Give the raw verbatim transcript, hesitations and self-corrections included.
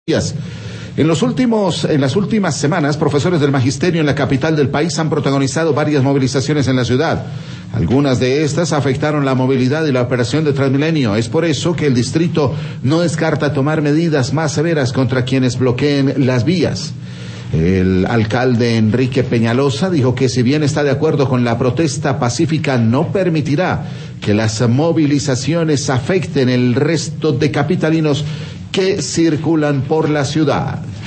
En los últimos, en las últimas semanas, profesores del magisterio en la capital del país han protagonizado varias movilizaciones en la ciudad. Algunas de estas afectaron la movilidad y la operación de Transmilenio. Es por eso que el distrito no descarta tomar medidas más severas contra quienes bloqueen las vías. El alcalde Enrique Peñalosa dijo que si bien está de acuerdo con la protesta pacífica, no permitirá que las movilizaciones afecten el resto de capitalinos que circulan por la ciudad.